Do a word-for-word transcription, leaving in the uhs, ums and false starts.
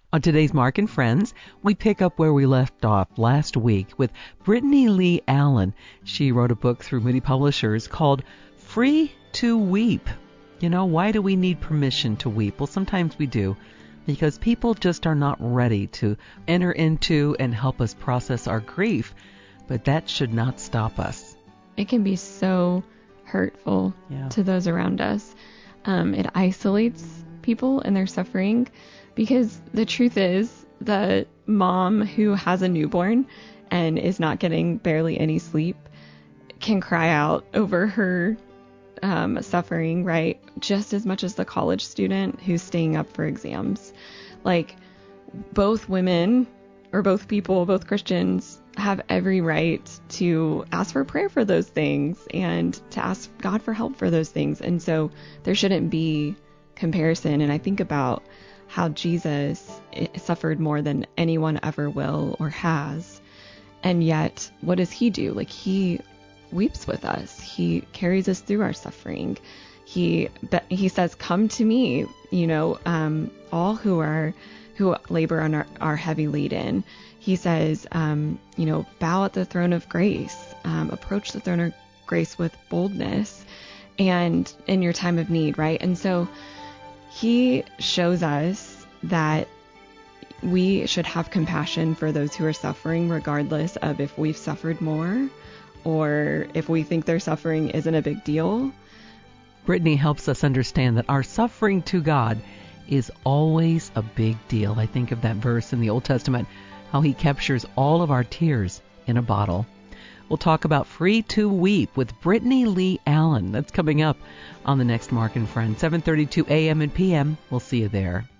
On today's Mark and Friends, we pick up where we left off last week with Brittany Lee Allen. She wrote a book through Moody Publishers called Free to Weep. You know, why do we need permission to weep? Well, sometimes we do, because people just are not ready to enter into and help us process our grief. But that should not stop us. It can be so hurtful Yeah. to those around us. Um, it isolates people in their suffering. Because the truth is, the mom who has a newborn and is not getting barely any sleep can cry out over her um, suffering, right? Just as much as the college student who's staying up for exams. Like, both women, or both people, both Christians, have every right to ask for prayer for those things and to ask God for help for those things. And so there shouldn't be comparison. And I think about how Jesus suffered more than anyone ever will or has. And yet, what does he do? Like, he weeps with us. He carries us through our suffering. He he says, come to me, you know, um, all who are who labor and are, are heavy laden. He says, um, you know, bow at the throne of grace, um, approach the throne of grace with boldness and in your time of need, right? And so he shows us that we should have compassion for those who are suffering, regardless of if we've suffered more or if we think their suffering isn't a big deal. Brittany helps us understand that our suffering to God is always a big deal. I think of that verse in the Old Testament, how he captures all of our tears in a bottle. We'll talk about Free to Weep with Brittany Lee Allen. That's coming up on the next Mark and Friends, seven thirty-two a.m. and p m. We'll see you there.